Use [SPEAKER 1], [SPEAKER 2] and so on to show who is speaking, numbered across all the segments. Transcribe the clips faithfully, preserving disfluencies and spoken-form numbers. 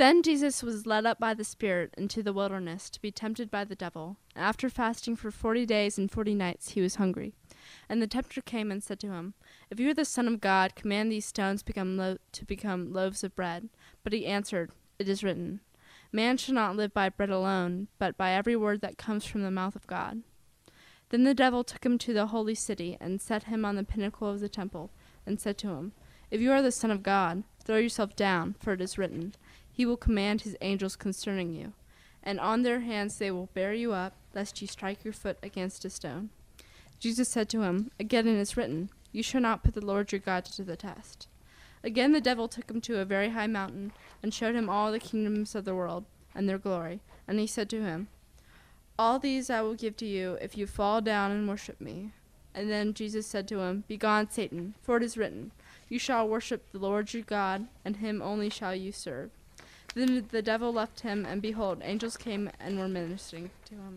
[SPEAKER 1] Then Jesus was led up by the Spirit into the wilderness to be tempted by the devil. And after fasting for forty days and forty nights, he was hungry. And the tempter came and said to him, If you are the Son of God, command these stones become lo- to become loaves of bread. But he answered, It is written, Man shall not live by bread alone, but by every word that comes from the mouth of God. Then the devil took him to the holy city and set him on the pinnacle of the temple, and said to him, If you are the Son of God, throw yourself down, for it is written, He will command his angels concerning you, and on their hands they will bear you up, lest you strike your foot against a stone. Jesus said to him, Again it is written, You shall not put the Lord your God to the test. Again the devil took him to a very high mountain, and showed him all the kingdoms of the world, and their glory. And he said to him, All these I will give to you, if you fall down and worship me. And then Jesus said to him, Begone, Satan, for it is written, You shall worship the Lord your God, and him only shall you serve. Then the devil left him, and behold, angels came and were ministering to him.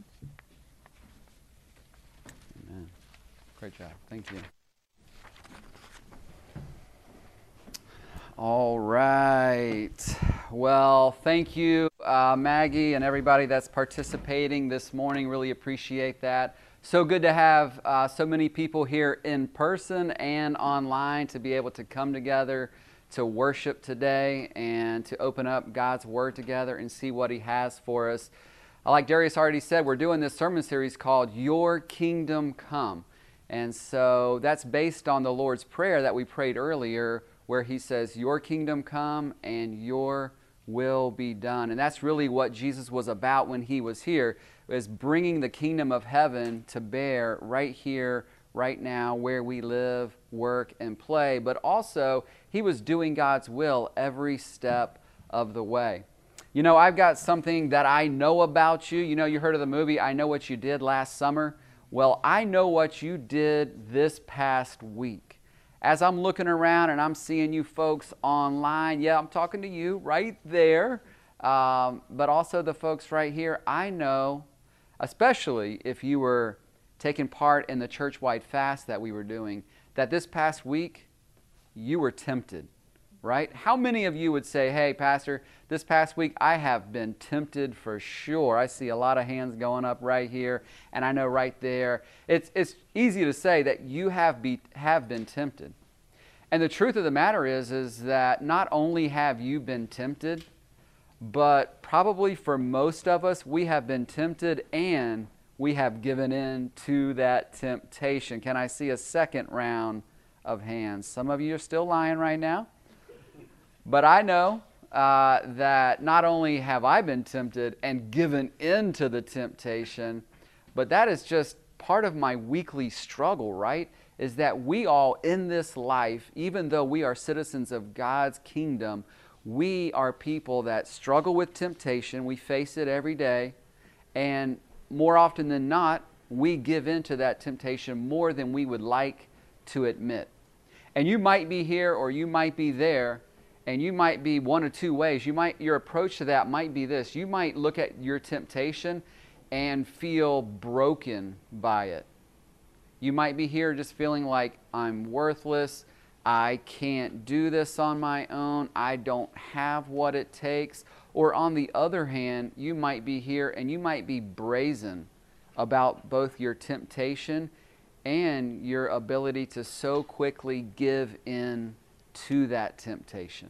[SPEAKER 2] Amen. Great job. Thank you. All right. Well, thank you, uh, Maggie, and everybody that's participating this morning. Really appreciate that. So good to have uh, so many people here in person and online to be able to come together to worship today and to open up God's Word together and see what He has for us. Like Darius already said, we're doing this sermon series called Your Kingdom Come. And so that's based on the Lord's Prayer that we prayed earlier, where He says, Your kingdom come and your will be done. And that's really what Jesus was about when He was here, is bringing the kingdom of heaven to bear right here, right now, where we live, work, and play. But also, He was doing God's will every step of the way. You know, I've got something that I know about you. You know, you heard of the movie, I Know What You Did Last Summer. Well, I know what you did this past week. As I'm looking around and I'm seeing you folks online, yeah, I'm talking to you right there, um, but also the folks right here, I know, especially if you were taking part in the church-wide fast that we were doing, that this past week, you were tempted, right? How many of you would say, hey, Pastor, this past week I have been tempted for sure. I see a lot of hands going up right here, and I know right there. It's, it's easy to say that you have, be, have been tempted. And the truth of the matter is, is that not only have you been tempted, but probably for most of us, we have been tempted and we have given in to that temptation. Can I see a second round of hands? Some of you are still lying right now. But I know uh, that not only have I been tempted and given in to the temptation, but that is just part of my weekly struggle, right? Is that we all in this life, even though we are citizens of God's kingdom, we are people that struggle with temptation. We face it every day. And more often than not, we give in to that temptation more than we would like to admit. And you might be here or you might be there, and you might be one of two ways. You might, your approach to that might be this. You might look at your temptation and feel broken by it. You might be here just feeling like, I'm worthless, I can't do this on my own, I don't have what it takes. Or on the other hand, you might be here and you might be brazen about both your temptation and your ability to so quickly give in to that temptation.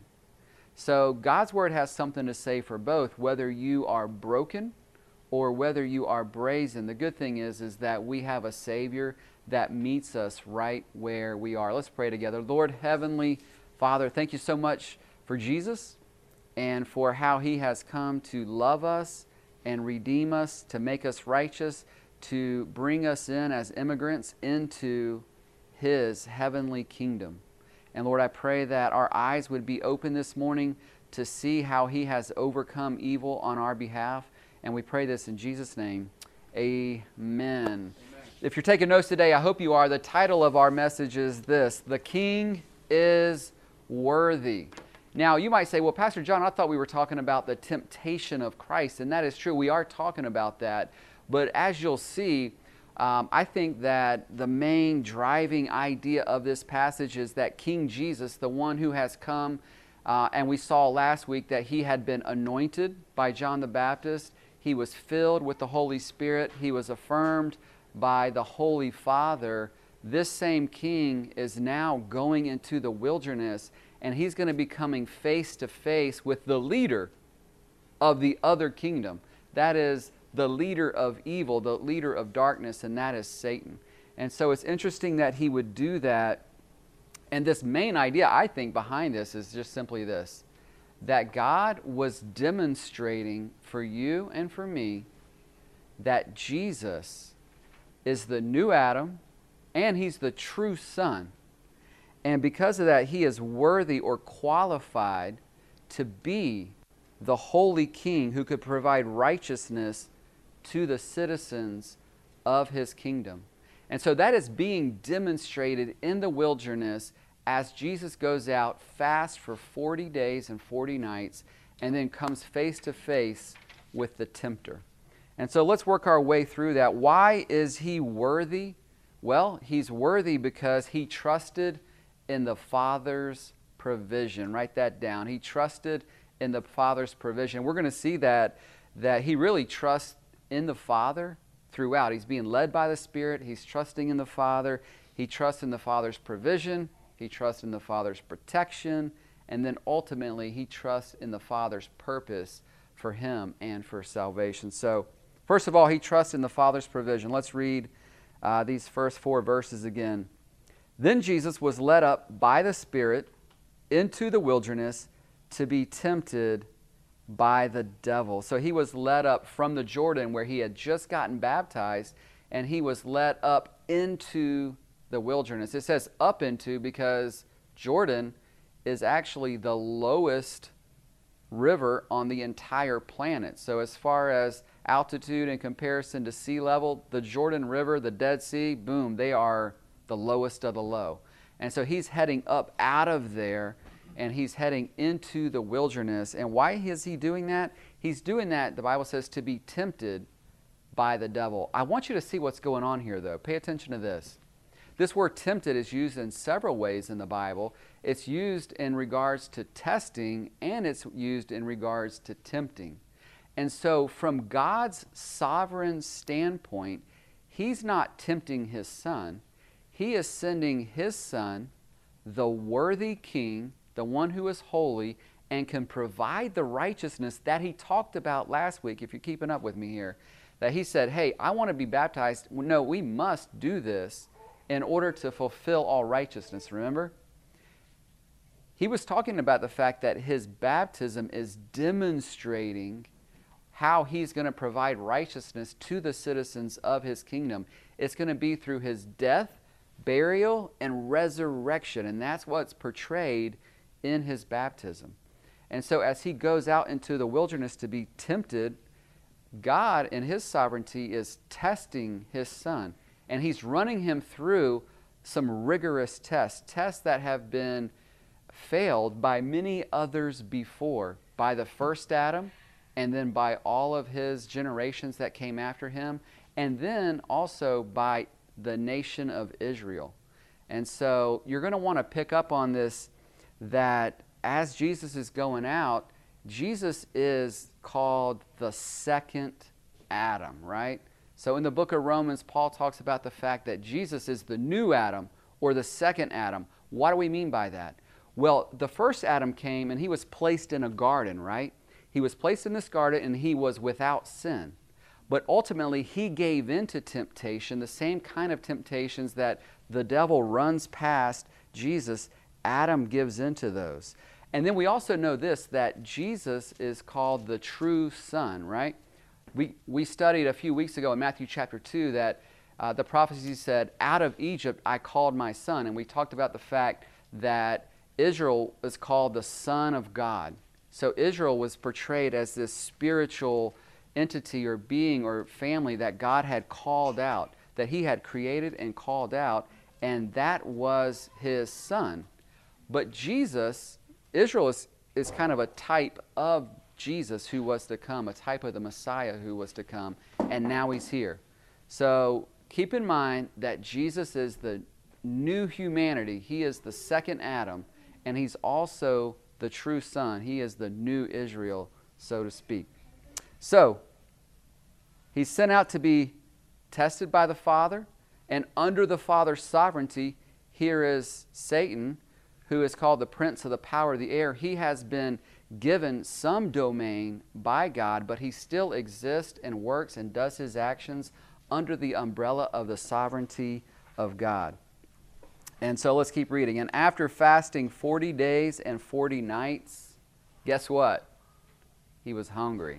[SPEAKER 2] So God's Word has something to say for both, whether you are broken or whether you are brazen. The good thing is, is that we have a Savior that meets us right where we are. Let's pray together. Lord, Heavenly Father, thank you so much for Jesus and for how He has come to love us and redeem us, to make us righteous, to bring us in as immigrants into His heavenly kingdom. And Lord, I pray that our eyes would be open this morning to see how He has overcome evil on our behalf. And we pray this in Jesus' name. Amen. Amen. If you're taking notes today, I hope you are. The title of our message is this: The King is Worthy. Now, you might say, well, Pastor John, I thought we were talking about the temptation of Christ. And that is true. We are talking about that. But as you'll see, um, I think that the main driving idea of this passage is that King Jesus, the one who has come Uh, and we saw last week that he had been anointed by John the Baptist. He was filled with the Holy Spirit. He was affirmed by the Holy Father. This same king is now going into the wilderness, and he's going to be coming face to face with the leader of the other kingdom. That is the leader of evil, the leader of darkness, and that is Satan. And so it's interesting that he would do that. And this main idea, I think, behind this is just simply this, that God was demonstrating for you and for me that Jesus is the new Adam and he's the true Son. And because of that, he is worthy or qualified to be the holy king who could provide righteousness to the citizens of his kingdom. And so that is being demonstrated in the wilderness as Jesus goes out, fasts for forty days and forty nights, and then comes face to face with the tempter. And so let's work our way through that. Why is he worthy? Well, he's worthy because he trusted in the Father's provision. Write that down. He trusted in the Father's provision. We're going to see that, that he really trusts in the Father throughout. He's being led by the Spirit. He's trusting in the Father. He trusts in the Father's provision. He trusts in the Father's protection. And then ultimately, he trusts in the Father's purpose for him and for salvation. So, first of all, he trusts in the Father's provision. Let's read uh, these first four verses again. Then Jesus was led up by the Spirit into the wilderness to be tempted by the devil. So he was led up from the Jordan where he had just gotten baptized, and he was led up into the wilderness. It says up into because Jordan is actually the lowest river on the entire planet. So as far as altitude in comparison to sea level, the Jordan River, the Dead Sea, boom, they are the lowest of the low. And so he's heading up out of there, and he's heading into the wilderness. And why is he doing that? He's doing that, the Bible says, to be tempted by the devil. I want you to see what's going on here, though. Pay attention to this. This word tempted is used in several ways in the Bible. It's used in regards to testing, and it's used in regards to tempting. And so from God's sovereign standpoint, he's not tempting his Son. He is sending his Son, the worthy King, the one who is holy and can provide the righteousness that he talked about last week, if you're keeping up with me here, that he said, hey, I want to be baptized. No, we must do this in order to fulfill all righteousness, remember? He was talking about the fact that his baptism is demonstrating how he's going to provide righteousness to the citizens of his kingdom. It's going to be through his death, burial, and resurrection, and that's what's portrayed in his baptism. And so as he goes out into the wilderness to be tempted, God in his sovereignty is testing his Son. And he's running him through some rigorous tests, tests that have been failed by many others before, by the first Adam, and then by all of his generations that came after him, and then also by the nation of Israel. And so you're going to want to pick up on this, that as Jesus is going out, Jesus is called the second Adam, right? So in the book of Romans, Paul talks about the fact that Jesus is the new Adam or the second Adam. What do we mean by that? Well, the first Adam came and he was placed in a garden, right? He was placed in this garden and he was without sin. But ultimately, he gave into temptation, the same kind of temptations that the devil runs past Jesus. Adam gives into those. And then we also know this, that Jesus is called the true Son, right? We, we studied a few weeks ago in Matthew chapter two that uh, the prophecy said, out of Egypt I called my son. And we talked about the fact that Israel is called the Son of God. So Israel was portrayed as this spiritual entity or being or family that God had called out, that he had created and called out, and that was his Son. But Jesus, Israel is, is kind of a type of Jesus who was to come, a type of the Messiah who was to come, and now he's here. So keep in mind that Jesus is the new humanity. He is the second Adam, and he's also the true Son. He is the new Israel, so to speak. So, he's sent out to be tested by the Father, and under the Father's sovereignty, here is Satan, who is called the prince of the power of the air. He has been given some domain by God, but he still exists and works and does his actions under the umbrella of the sovereignty of God. And so let's keep reading. And after fasting forty days and forty nights, guess what? He was hungry.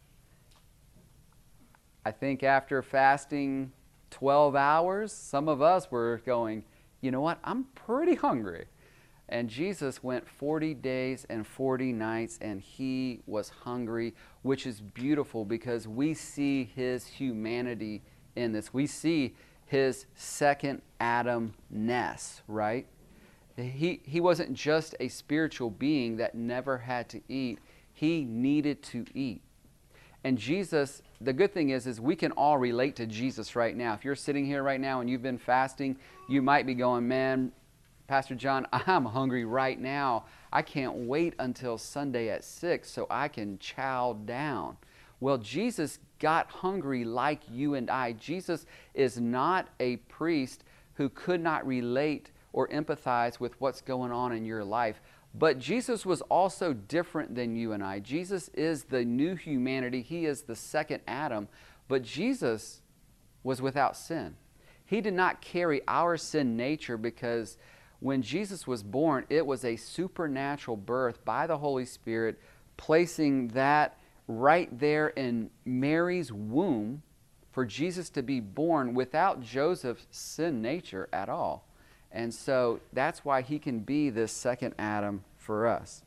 [SPEAKER 2] I think after fasting twelve hours, some of us were going, you know what, I'm pretty hungry. And Jesus went forty days and forty nights, and he was hungry, which is beautiful because we see his humanity in this. We see his second Adam-ness, right? He, he wasn't just a spiritual being that never had to eat. He needed to eat. And Jesus, the good thing is, is we can all relate to Jesus right now. If you're sitting here right now and you've been fasting, you might be going, man, Pastor John, I'm hungry right now. I can't wait until Sunday at six so I can chow down. Well, Jesus got hungry like you and I. Jesus is not a priest who could not relate or empathize with what's going on in your life. But Jesus was also different than you and I. Jesus is the new humanity. He is the second Adam. But Jesus was without sin. He did not carry our sin nature because when Jesus was born, it was a supernatural birth by the Holy Spirit, placing that right there in Mary's womb for Jesus to be born without Joseph's sin nature at all. And so that's why he can be this second Adam for us.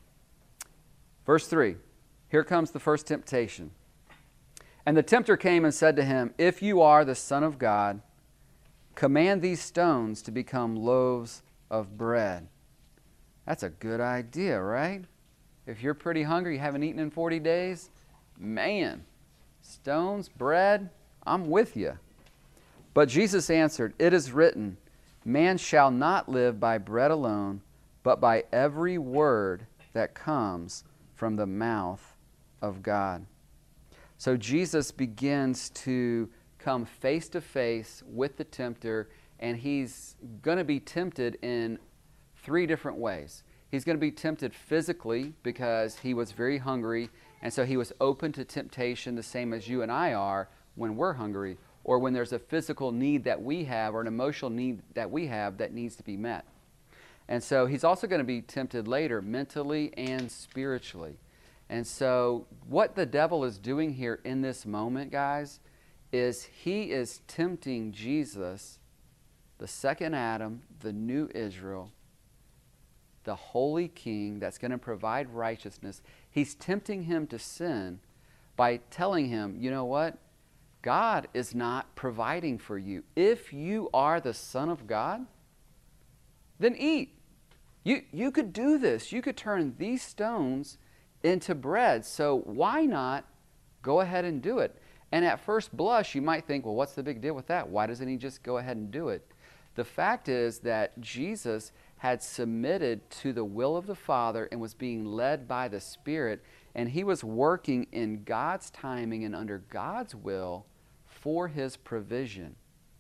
[SPEAKER 2] Verse three, here comes the first temptation. And the tempter came and said to him, if you are the Son of God, command these stones to become loaves of bread. That's a good idea, right? If you're pretty hungry, you haven't eaten in forty days, man, stones, bread, I'm with you. But Jesus answered, it is written, man shall not live by bread alone, but by every word that comes from the mouth of God. So Jesus begins to come face to face with the tempter, and he's going to be tempted in three different ways. He's going to be tempted physically because he was very hungry, and so he was open to temptation the same as you and I are when we're hungry, or when there's a physical need that we have or an emotional need that we have that needs to be met. And so he's also going to be tempted later mentally and spiritually. And so what the devil is doing here in this moment, guys, is he is tempting Jesus, the second Adam, the new Israel, the holy king that's going to provide righteousness. He's tempting him to sin by telling him, you know what? God is not providing for you. If you are the Son of God, then eat. You, you could do this. You could turn these stones into bread. So why not go ahead and do it? And at first blush, you might think, well, what's the big deal with that? Why doesn't he just go ahead and do it? The fact is that Jesus had submitted to the will of the Father and was being led by the Spirit, and he was working in God's timing and under God's will for his provision.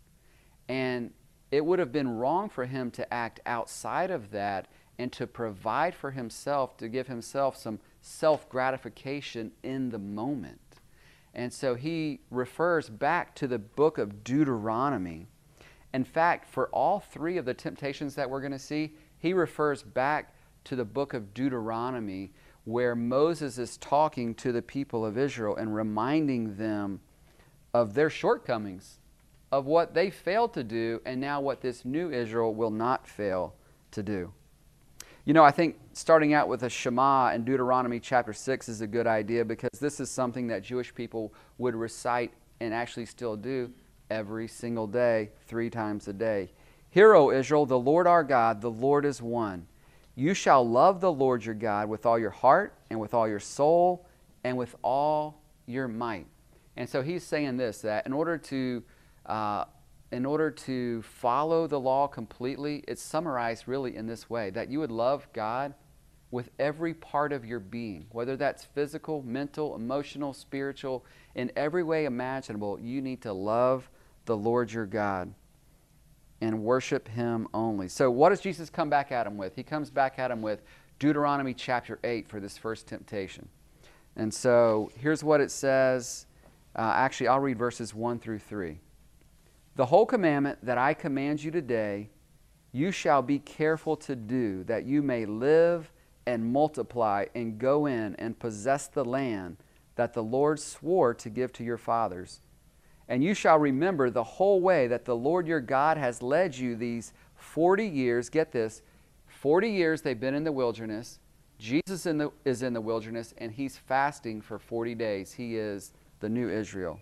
[SPEAKER 2] And it would have been wrong for him to act outside of that and to provide for himself, to give himself some self-gratification in the moment. And so he refers back to the book of Deuteronomy. In fact, for all three of the temptations that we're going to see, he refers back to the book of Deuteronomy, where Moses is talking to the people of Israel and reminding them of their shortcomings, of what they failed to do, and now what this new Israel will not fail to do. You know, I think starting out with a Shema in Deuteronomy chapter six is a good idea, because this is something that Jewish people would recite and actually still do every single day, three times a day. Hear, O Israel, the Lord our God, the Lord is one. You shall love the Lord your God with all your heart and with all your soul and with all your might. And so he's saying this, that in order to uh, in order to follow the law completely, it's summarized really in this way, that you would love God with every part of your being, whether that's physical, mental, emotional, spiritual, in every way imaginable. You need to love the Lord your God and worship Him only. So what does Jesus come back at him with? He comes back at him with Deuteronomy chapter eight for this first temptation. And so here's what it says. Uh, actually, I'll read verses one through three. The whole commandment that I command you today, you shall be careful to do, that you may live and multiply and go in and possess the land that the Lord swore to give to your fathers. And you shall remember the whole way that the Lord your God has led you these forty years. Get this, forty years they've been in the wilderness. Jesus in the, is in the wilderness, and He's fasting for forty days. He is the new Israel.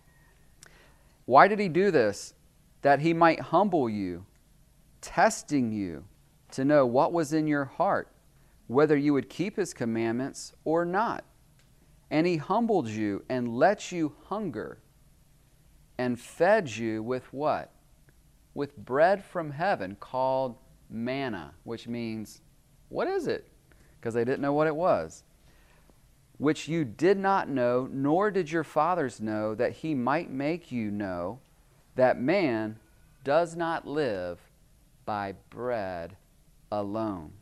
[SPEAKER 2] Why did He do this? That He might humble you, testing you to know what was in your heart, whether you would keep His commandments or not. And He humbled you and let you hunger and fed you with what? With bread from heaven called manna, which means, what is it? Because they didn't know what it was. Which you did not know, nor did your fathers know, that He might make you know that man does not live by bread alone,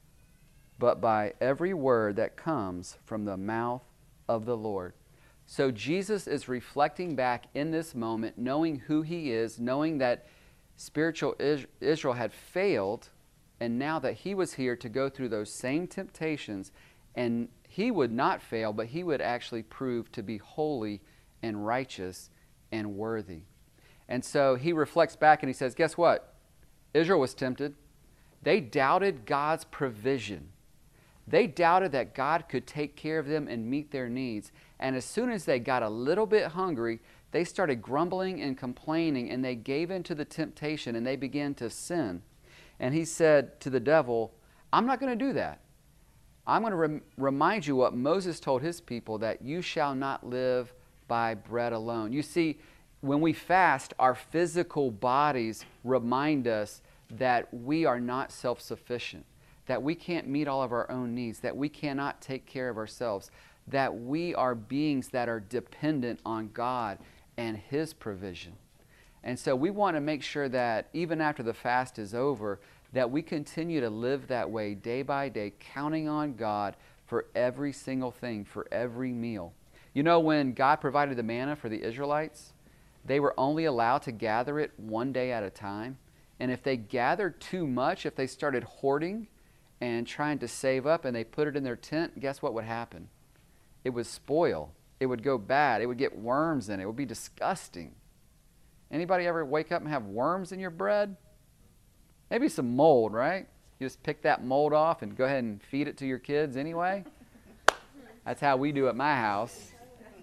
[SPEAKER 2] but by every word that comes from the mouth of the Lord. So Jesus is reflecting back in this moment, knowing who He is, knowing that spiritual Israel had failed, and now that He was here to go through those same temptations, and He would not fail, but He would actually prove to be holy and righteous and worthy. And so He reflects back and He says, guess what? Israel was tempted. They doubted God's provision. They doubted that God could take care of them and meet their needs. And as soon as they got a little bit hungry, they started grumbling and complaining, and they gave in to the temptation, and they began to sin. And He said to the devil, I'm not going to do that. I'm going to rem- remind you what Moses told his people, that you shall not live by bread alone. You see, when we fast, our physical bodies remind us that we are not self-sufficient, that we can't meet all of our own needs, that we cannot take care of ourselves, that we are beings that are dependent on God and His provision. And so we want to make sure that even after the fast is over, that we continue to live that way day by day, counting on God for every single thing, for every meal. You know, when God provided the manna for the Israelites, they were only allowed to gather it one day at a time. And if they gathered too much, if they started hoarding and trying to save up and they put it in their tent, guess what would happen? It would spoil. It would go bad. It would get worms in it. It would be disgusting. Anybody ever wake up and have worms in your bread? Maybe some mold, right? You just pick that mold off and go ahead and feed it to your kids anyway. That's how we do at my house.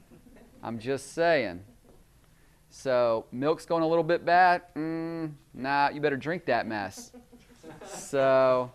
[SPEAKER 2] I'm just saying. So, milk's going a little bit bad? Mm, nah, you better drink that mess. So,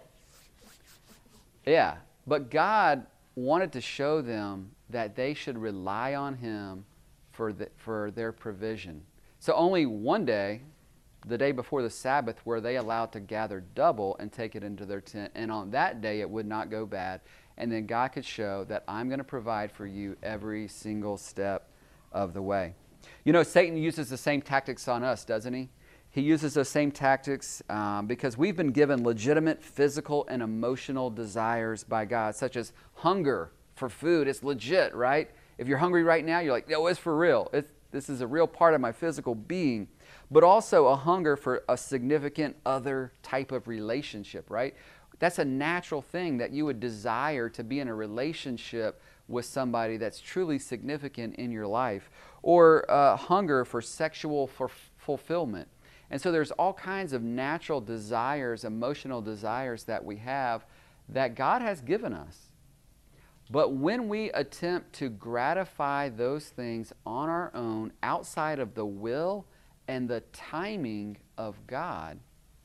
[SPEAKER 2] yeah. But God wanted to show them that they should rely on Him for, the, for their provision. So only one day, the day before the Sabbath, were they allowed to gather double and take it into their tent. And on that day, it would not go bad. And then God could show that I'm going to provide for you every single step of the way. You know, Satan uses the same tactics on us, doesn't he? He uses those same tactics um, because we've been given legitimate physical and emotional desires by God, such as hunger for food. It's legit, right? If you're hungry right now, you're like, no, it's for real. It's, this is a real part of my physical being. But also a hunger for a significant other type of relationship, right? That's a natural thing, that you would desire to be in a relationship with somebody that's truly significant in your life. Or uh, hunger for sexual for fulfillment. And so there's all kinds of natural desires, emotional desires that we have that God has given us. But when we attempt to gratify those things on our own, outside of the will and the timing of God,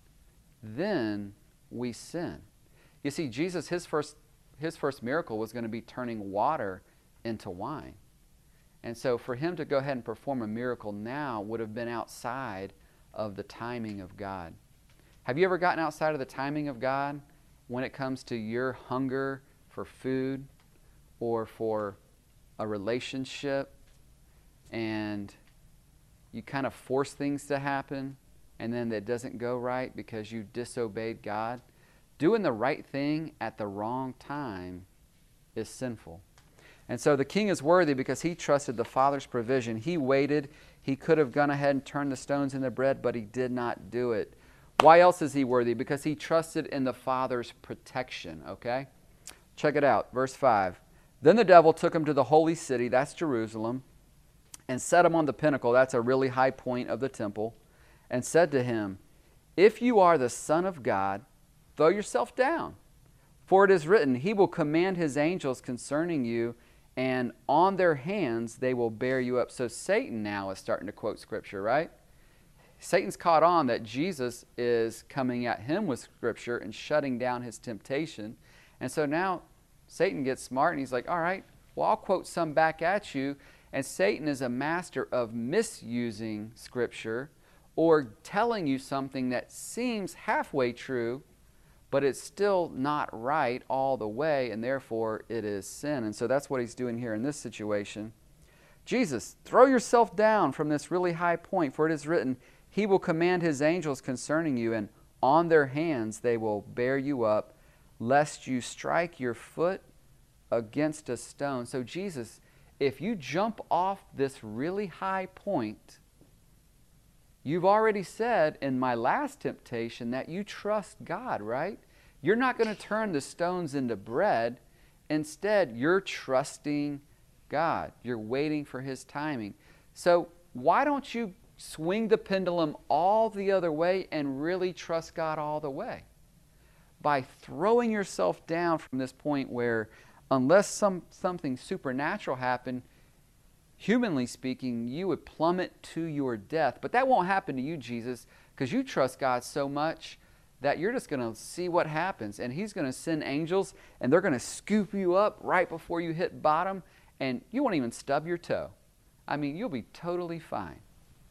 [SPEAKER 2] then we sin. You see, Jesus, his first, his first miracle was going to be turning water into wine. And so for Him to go ahead and perform a miracle now would have been outside of the timing of God. Have you ever gotten outside of the timing of God when it comes to your hunger for food or for a relationship, and you kind of force things to happen, and then it doesn't go right because you disobeyed God, doing the right thing at the wrong time is sinful. And so the king is worthy because he trusted the Father's provision. He waited. He could have gone ahead and turned the stones into bread, but he did not do it. Why else is he worthy? Because he trusted in the Father's protection, okay? Check it out, verse five. Then the devil took him to the holy city, that's Jerusalem, and set him on the pinnacle, that's a really high point of the temple, and said to him, if you are the Son of God, throw yourself down. For it is written, he will command his angels concerning you, and on their hands they will bear you up. So Satan now is starting to quote Scripture, right? Satan's caught on that Jesus is coming at him with Scripture and shutting down his temptation. And so now Satan gets smart and he's like, all right, well, I'll quote some back at you. And Satan is a master of misusing Scripture or telling you something that seems halfway true, but it's still not right all the way, and therefore it is sin. And so that's what he's doing here in this situation. Jesus, throw yourself down from this really high point, for it is written, he will command his angels concerning you, and on their hands they will bear you up, lest you strike your foot against a stone. So Jesus, if you jump off this really high point, you've already said in my last temptation that you trust God, right? You're not going to turn the stones into bread. Instead, you're trusting God. You're waiting for his timing. So why don't you swing the pendulum all the other way and really trust God all the way? By throwing yourself down from this point where, unless some, something supernatural happened, humanly speaking, you would plummet to your death. But that won't happen to you, Jesus, because you trust God so much that you're just going to see what happens. And he's going to send angels, and they're going to scoop you up right before you hit bottom, and you won't even stub your toe. I mean, you'll be totally fine.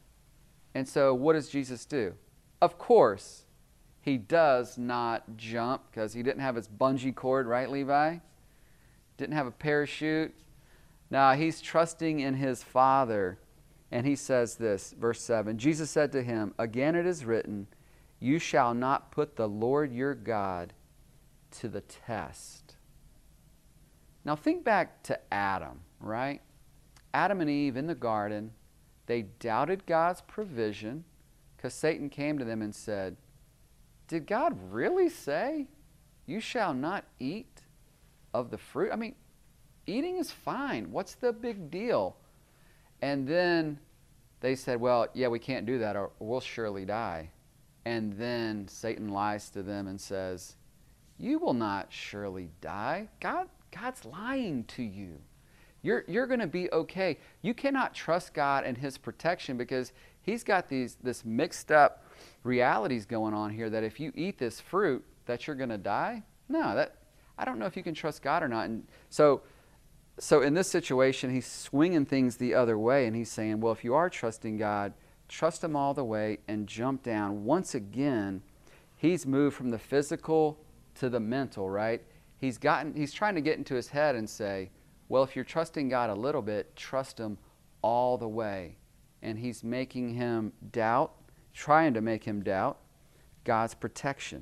[SPEAKER 2] And so what does Jesus do? Of course, he does not jump, because he didn't have his bungee cord, right, Levi? Didn't have a parachute. Now, he's trusting in his Father, and he says this, verse seven, Jesus said to him, again it is written, you shall not put the Lord your God to the test. Now, think back to Adam, right? Adam and Eve in the garden, they doubted God's provision because Satan came to them and said, did God really say, you shall not eat of the fruit? I mean, eating is fine. What's the big deal? And then they said, well, yeah, we can't do that or we'll surely die. And then Satan lies to them and says, you will not surely die. God, God's lying to you. You're, you're going to be okay. You cannot trust God and his protection because he's got these this mixed up realities going on here that if you eat this fruit that you're going to die. No, that I don't know if you can trust God or not. And so So in this situation, he's swinging things the other way, and he's saying, well, if you are trusting God, trust him all the way and jump down. Once again, he's moved from the physical to the mental, right? He's gotten, he's trying to get into his head and say, well, if you're trusting God a little bit, trust him all the way. And he's making him doubt, trying to make him doubt God's protection.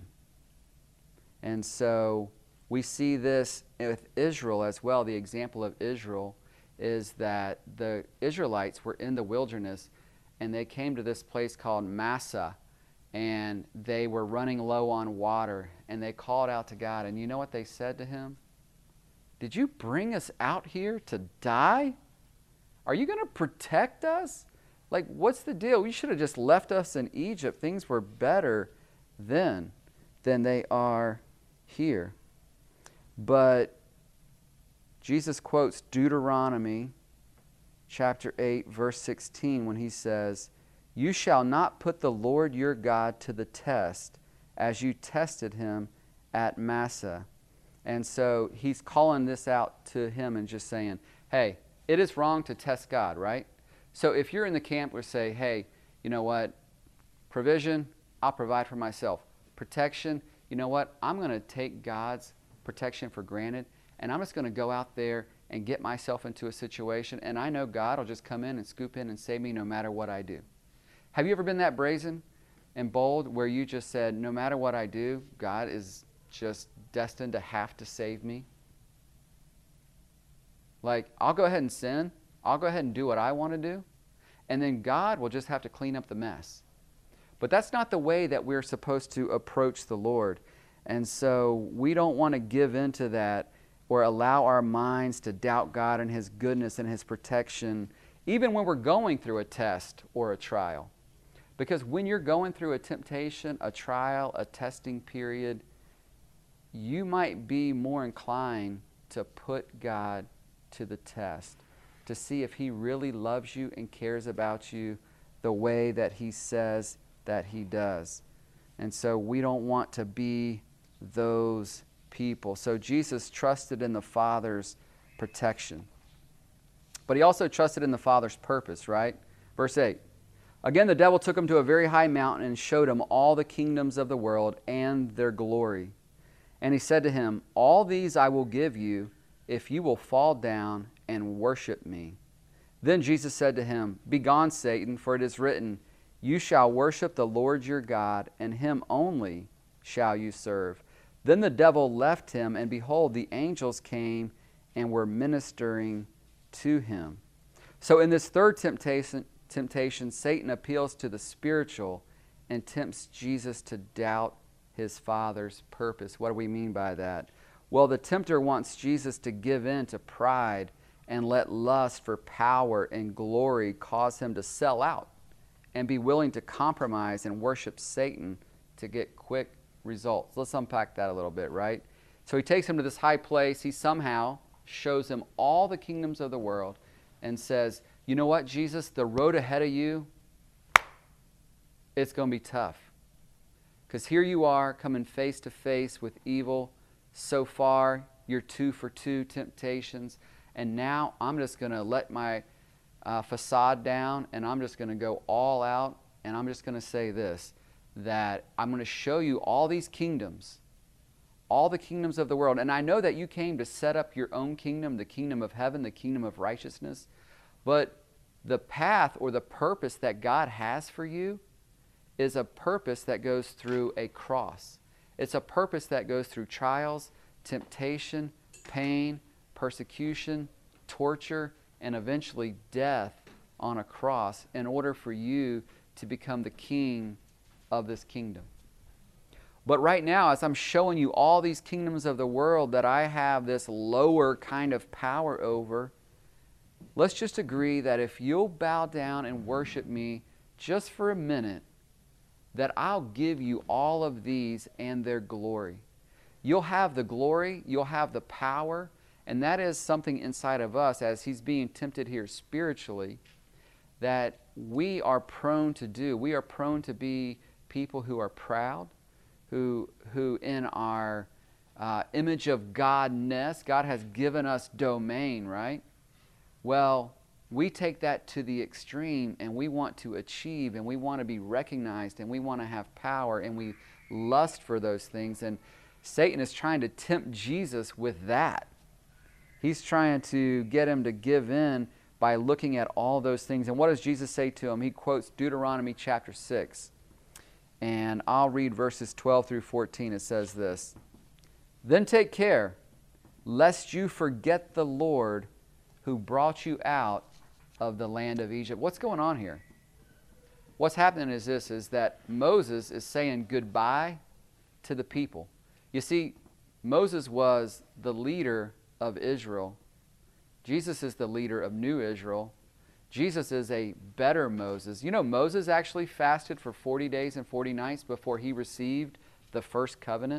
[SPEAKER 2] And so we see this with Israel as well. The example of Israel is that the Israelites were in the wilderness and they came to this place called Massa, and they were running low on water, and they called out to God. And you know what they said to him? Did you bring us out here to die? Are you going to protect us? Like, what's the deal? You should have just left us in Egypt. Things were better then than they are here. But Jesus quotes Deuteronomy chapter eight, verse sixteen, when he says, you shall not put the Lord your God to the test as you tested him at Massa. And so he's calling this out to him and just saying, hey, it is wrong to test God, right? So if you're in the camp where say, hey, you know what, provision, I'll provide for myself. Protection, you know what, I'm going to take God's protection for granted, and I'm just going to go out there and get myself into a situation, and I know God will just come in and scoop in and save me no matter what I do. Have you ever been that brazen and bold where you just said, no matter what I do, God is just destined to have to save me? Like, I'll go ahead and sin. I'll go ahead and do what I want to do. And then God will just have to clean up the mess. But that's not the way that we're supposed to approach the Lord. And so we don't want to give into that or allow our minds to doubt God and His goodness and His protection, even when we're going through a test or a trial. Because when you're going through a temptation, a trial, a testing period, you might be more inclined to put God to the test, to see if He really loves you and cares about you the way that He says that He does. And so we don't want to be those people. So Jesus trusted in the Father's protection. But He also trusted in the Father's purpose, right? Verse eight. Again, the devil took Him to a very high mountain and showed Him all the kingdoms of the world and their glory. And He said to him, all these I will give you if you will fall down and worship me. Then Jesus said to him, Begone, Satan, for it is written, You shall worship the Lord your God, and Him only shall you serve. Then the devil left him, and behold, the angels came and were ministering to him. So in this third temptation, temptation, Satan appeals to the spiritual and tempts Jesus to doubt His Father's purpose. What do we mean by that? Well, the tempter wants Jesus to give in to pride and let lust for power and glory cause Him to sell out and be willing to compromise and worship Satan to get quick results. Let's unpack that a little bit, right? So he takes him to this high place. He somehow shows him all the kingdoms of the world and says, you know what, Jesus, the road ahead of you, it's going to be tough. Because here you are coming face to face with evil. So far, you're two for two temptations. And now I'm just going to let my uh, facade down, and I'm just going to go all out. And I'm just going to say this, that I'm going to show you all these kingdoms, all the kingdoms of the world. And I know that you came to set up your own kingdom, the kingdom of heaven, the kingdom of righteousness. But the path or the purpose that God has for you is a purpose that goes through a cross. It's a purpose that goes through trials, temptation, pain, persecution, torture, and eventually death on a cross in order for you to become the king of this kingdom. But right now, as I'm showing you all these kingdoms of the world that I have this lower kind of power over, let's just agree that if you'll bow down and worship me just for a minute, that I'll give you all of these and their glory. You'll have the glory, you'll have the power, and that is something inside of us as he's being tempted here spiritually that we are prone to do. We are prone to be people who are proud, who, who in our uh, image of Godness, God has given us domain, right? Well, we take that to the extreme and we want to achieve and we want to be recognized and we want to have power and we lust for those things. And Satan is trying to tempt Jesus with that. He's trying to get him to give in by looking at all those things. And what does Jesus say to him? He quotes Deuteronomy chapter six. And I'll read verses twelve through fourteen. It says this, Then take care, lest you forget the Lord who brought you out of the land of Egypt. What's going on here? What's happening is this, is that Moses is saying goodbye to the people. You see, Moses was the leader of Israel. Jesus is the leader of New Israel. Jesus is a better Moses. You know, Moses actually fasted for forty days and forty nights before he received the first covenant.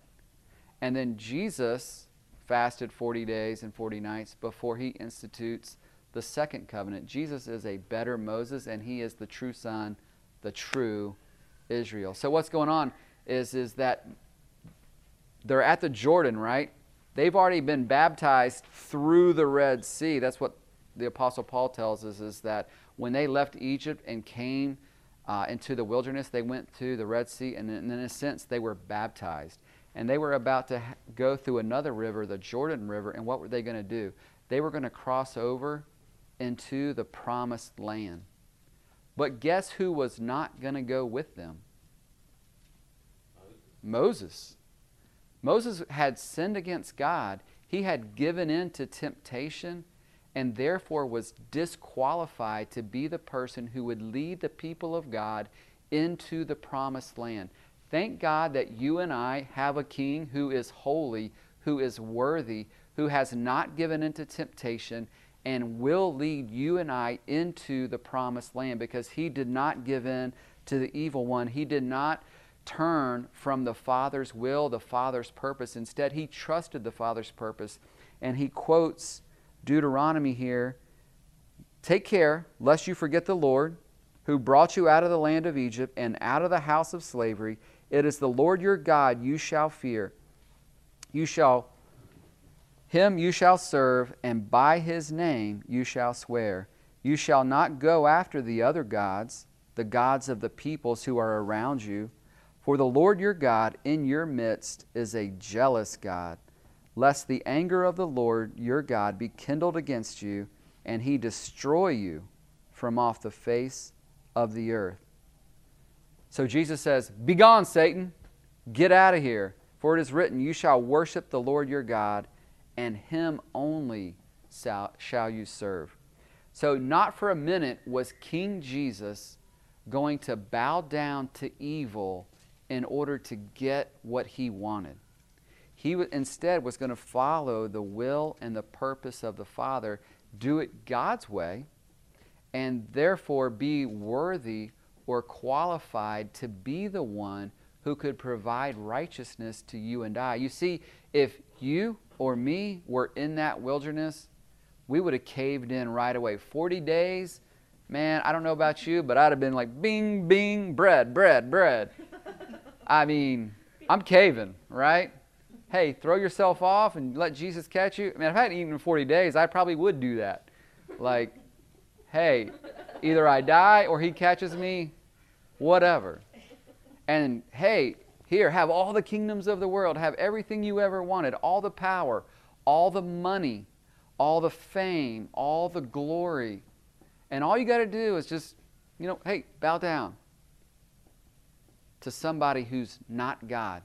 [SPEAKER 2] And then Jesus fasted forty days and forty nights before he institutes the second covenant. Jesus is a better Moses, and he is the true son, the true Israel. So what's going on is, is that they're at the Jordan, right? They've already been baptized through the Red Sea. That's what the Apostle Paul tells us, is that when they left Egypt and came uh, into the wilderness. They went to the Red Sea, and in, in a sense, they were baptized. And they were about to ha- go through another river, the Jordan River, and what were they going to do? They were going to cross over into the promised land. But guess who was not going to go with them? Moses. Moses had sinned against God. He had given in to temptation and therefore was disqualified to be the person who would lead the people of God into the promised land. Thank God that you and I have a king who is holy, who is worthy, who has not given into temptation, and will lead you and I into the promised land, because he did not give in to the evil one. He did not turn from the Father's will, the Father's purpose. Instead, he trusted the Father's purpose. And he quotes Deuteronomy here, "Take care lest you forget the Lord, who brought you out of the land of Egypt and out of the house of slavery. It is the Lord your God you shall fear. You shall, him you shall serve, and by his name you shall swear. You shall not go after the other gods, the gods of the peoples who are around you. For the Lord your God in your midst is a jealous God, lest the anger of the Lord your God be kindled against you, and he destroy you from off the face of the earth." So Jesus says, "Begone, Satan, get out of here. For it is written, you shall worship the Lord your God, and him only shall, shall you serve." So not for a minute was King Jesus going to bow down to evil in order to get what he wanted. He w- instead was going to follow the will and the purpose of the Father, do it God's way, and therefore be worthy or qualified to be the one who could provide righteousness to you and I. You see, if you or me were in that wilderness, we would have caved in right away. forty days, man, I don't know about you, but I'd have been like, bing, bing, bread, bread, bread. I mean, I'm caving, right? Hey, throw yourself off and let Jesus catch you. I mean, if I hadn't eaten in forty days, I probably would do that. Like, hey, either I die or he catches me, whatever. And hey, here, have all the kingdoms of the world, have everything you ever wanted, all the power, all the money, all the fame, all the glory. And all you got to do is just, you know, hey, bow down to somebody who's not God.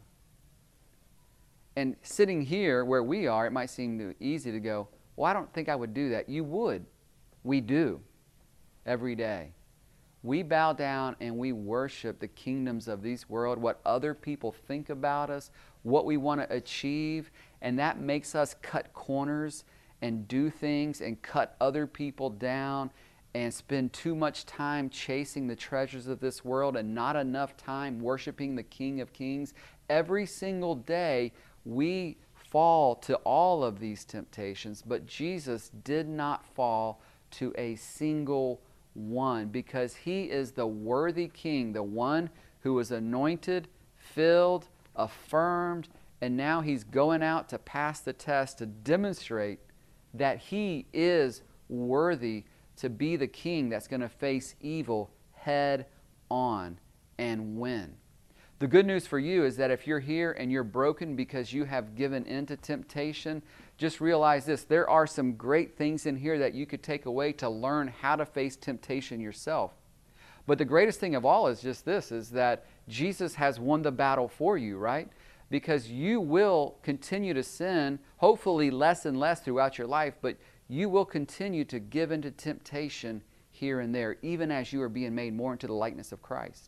[SPEAKER 2] And sitting here where we are, it might seem easy to go, well, I don't think I would do that. You would. We do every day. We bow down and we worship the kingdoms of this world, what other people think about us, what we want to achieve, and that makes us cut corners and do things and cut other people down and spend too much time chasing the treasures of this world and not enough time worshiping the King of Kings. Every single day we fall to all of these temptations, but Jesus did not fall to a single one, because he is the worthy King, the one who was anointed, filled, affirmed, and now he's going out to pass the test to demonstrate that he is worthy to be the king that's going to face evil head on and win. The good news for you is that if you're here and you're broken because you have given in to temptation, just realize this: there are some great things in here that you could take away to learn how to face temptation yourself. But the greatest thing of all is just this, is that Jesus has won the battle for you, right? Because you will continue to sin, hopefully less and less throughout your life, but you will continue to give into temptation here and there, even as you are being made more into the likeness of Christ.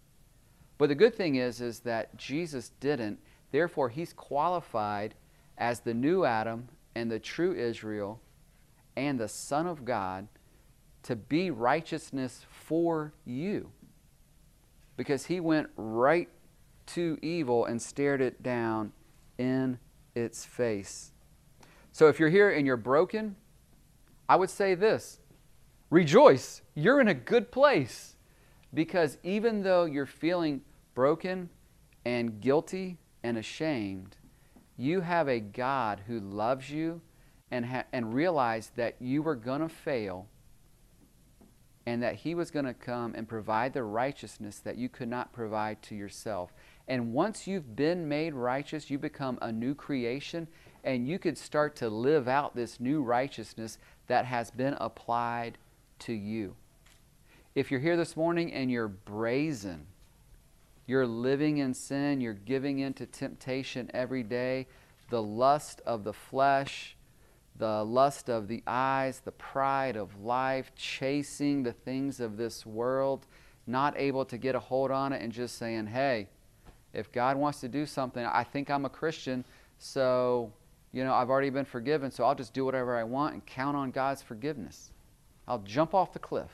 [SPEAKER 2] But the good thing is, is that Jesus didn't. Therefore, he's qualified as the new Adam and the true Israel and the Son of God to be righteousness for you. Because he went right to evil and stared it down in its face. So if you're here and you're broken, I would say this: rejoice, you're in a good place. Because even though you're feeling broken and guilty and ashamed, you have a God who loves you and, ha- and realized that you were going to fail and that he was going to come and provide the righteousness that you could not provide to yourself. And once you've been made righteous, you become a new creation, and you could start to live out this new righteousness that has been applied to you. If you're here this morning and you're brazen, you're living in sin, you're giving in to temptation every day, the lust of the flesh, the lust of the eyes, the pride of life, chasing the things of this world, not able to get a hold on it and just saying, hey, if God wants to do something, I think I'm a Christian, so, you know, I've already been forgiven, so I'll just do whatever I want and count on God's forgiveness. I'll jump off the cliff.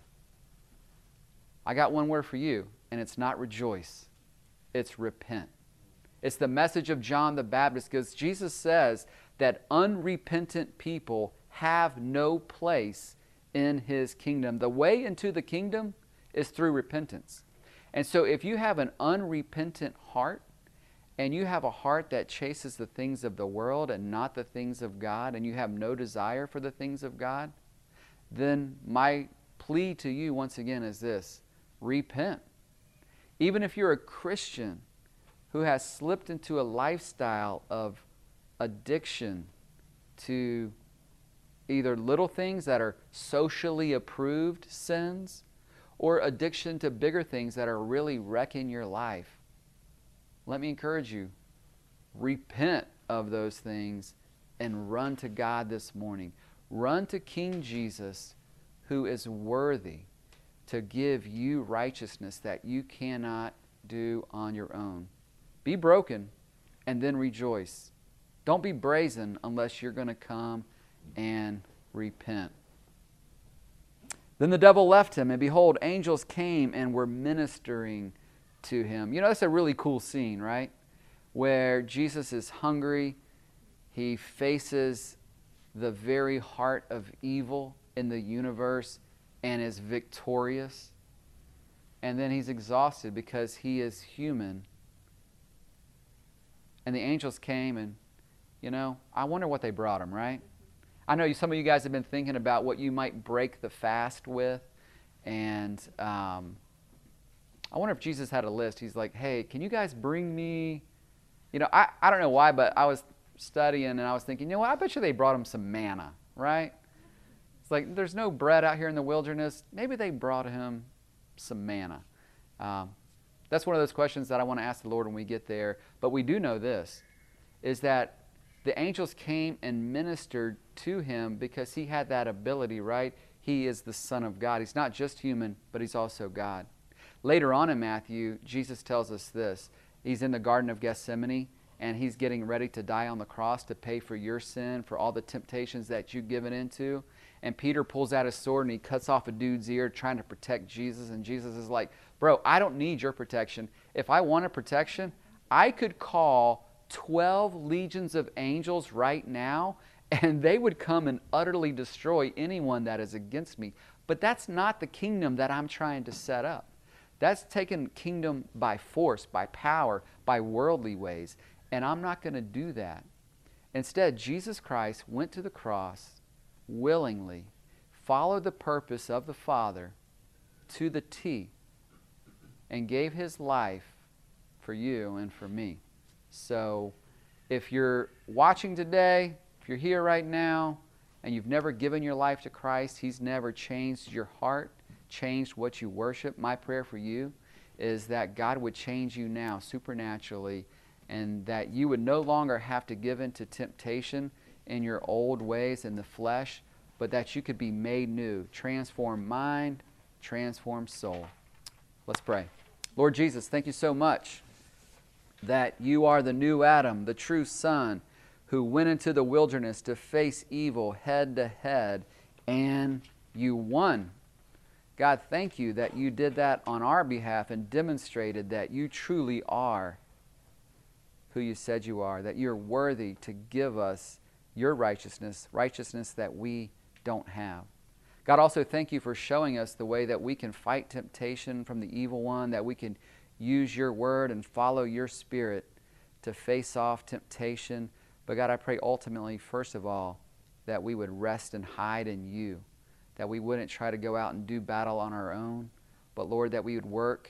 [SPEAKER 2] I got one word for you, and it's not rejoice. It's repent. It's the message of John the Baptist, because Jesus says that unrepentant people have no place in His kingdom. The way into the kingdom is through repentance. And so if you have an unrepentant heart, and you have a heart that chases the things of the world and not the things of God, and you have no desire for the things of God, then my plea to you once again is this: repent. Even if you're a Christian who has slipped into a lifestyle of addiction to either little things that are socially approved sins, or addiction to bigger things that are really wrecking your life, let me encourage you, repent of those things and run to God this morning. Run to King Jesus, who is worthy to give you righteousness that you cannot do on your own. Be broken and then rejoice. Don't be brazen unless you're going to come and repent. Then the devil left him, and behold, angels came and were ministering to him. You know, that's a really cool scene, right? Where Jesus is hungry. He faces the very heart of evil in the universe and is victorious. And then he's exhausted because he is human. And the angels came, and, you know, I wonder what they brought him, right? I know some of you guys have been thinking about what you might break the fast with. And um, I wonder if Jesus had a list. He's like, hey, can you guys bring me, you know, I, I don't know why, but I was studying and I was thinking, you know what, I bet you they brought him some manna, right? It's like, there's no bread out here in the wilderness. Maybe they brought him some manna. Um, that's one of those questions that I want to ask the Lord when we get there. But we do know this, is that the angels came and ministered to him because he had that ability, right? He is the Son of God. He's not just human, but he's also God. Later on in Matthew, Jesus tells us this. He's in the Garden of Gethsemane, and he's getting ready to die on the cross to pay for your sin, for all the temptations that you've given into. And Peter pulls out his sword and he cuts off a dude's ear trying to protect Jesus. And Jesus is like, bro, I don't need your protection. If I wanted protection, I could call twelve legions of angels right now, and they would come and utterly destroy anyone that is against me. But that's not the kingdom that I'm trying to set up. That's taking kingdom by force, by power, by worldly ways. And I'm not going to do that. Instead, Jesus Christ went to the cross willingly, followed the purpose of the Father to the T, and gave His life for you and for me. So if you're watching today, if you're here right now, and you've never given your life to Christ, He's never changed your heart, changed what you worship, my prayer for you is that God would change you now supernaturally, and that you would no longer have to give in to temptation in your old ways in the flesh, but that you could be made new, transform mind, transform soul. Let's pray. Lord Jesus, thank you so much that you are the new Adam, the true Son, who went into the wilderness to face evil head to head, and you won. God, thank you that you did that on our behalf and demonstrated that you truly are who you said you are, that you're worthy to give us your righteousness, righteousness that we don't have. God, also thank you for showing us the way that we can fight temptation from the evil one, that we can use your word and follow your Spirit to face off temptation. But God, I pray ultimately, first of all, that we would rest and hide in you, that we wouldn't try to go out and do battle on our own, but Lord, that we would work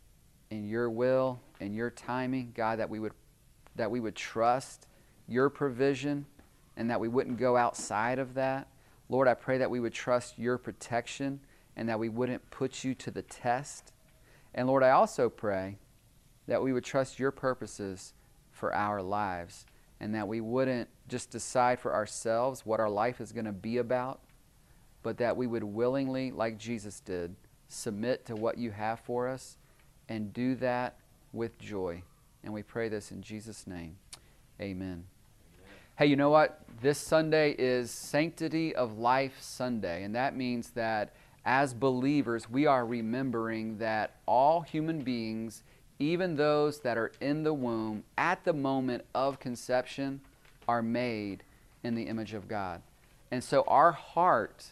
[SPEAKER 2] in your will and your timing, God, that we would that we would trust your provision and that we wouldn't go outside of that. Lord, I pray that we would trust your protection and that we wouldn't put you to the test. And Lord, I also pray that we would trust your purposes for our lives and that we wouldn't just decide for ourselves what our life is going to be about, but that we would willingly, like Jesus did, submit to what you have for us and do that with joy. And we pray this in Jesus' name. Amen. Hey, you know what? This Sunday is Sanctity of Life Sunday, and that means that as believers, we are remembering that all human beings, even those that are in the womb at the moment of conception, are made in the image of God. And so our heart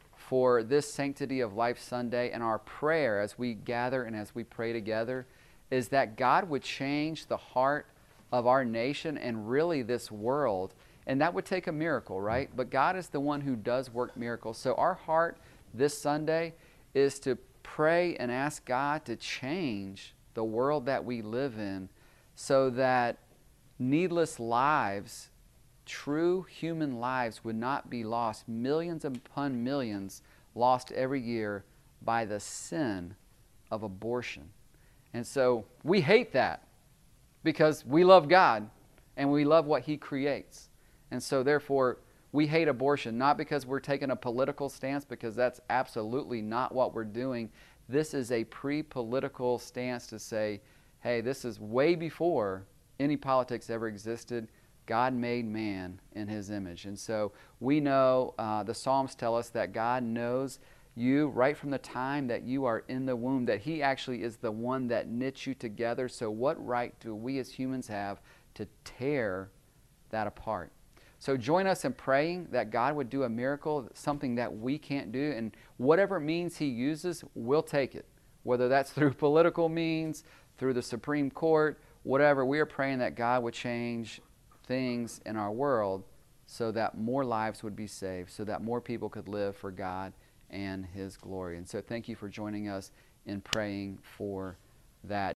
[SPEAKER 2] for this Sanctity of Life Sunday and our prayer as we gather and as we pray together is that God would change the heart of our nation and really this world. And that would take a miracle, right? But God is the one who does work miracles. So our heart this Sunday is to pray and ask God to change the world that we live in so that needless lives, true human lives, would not be lost. Millions upon millions lost every year by the sin of abortion. And so we hate that because we love God and we love what He creates. And so therefore we hate abortion, not because we're taking a political stance, because that's absolutely not what we're doing. This is a pre-political stance to say, hey, this is way before any politics ever existed. God made man in His image. And so we know, uh, the Psalms tell us that God knows you right from the time that you are in the womb, that He actually is the one that knits you together. So what right do we as humans have to tear that apart? So join us in praying that God would do a miracle, something that we can't do, and whatever means He uses, we'll take it. Whether that's through political means, through the Supreme Court, whatever, we are praying that God would change things in our world so that more lives would be saved, so that more people could live for God and His glory. And so thank you for joining us in praying for that.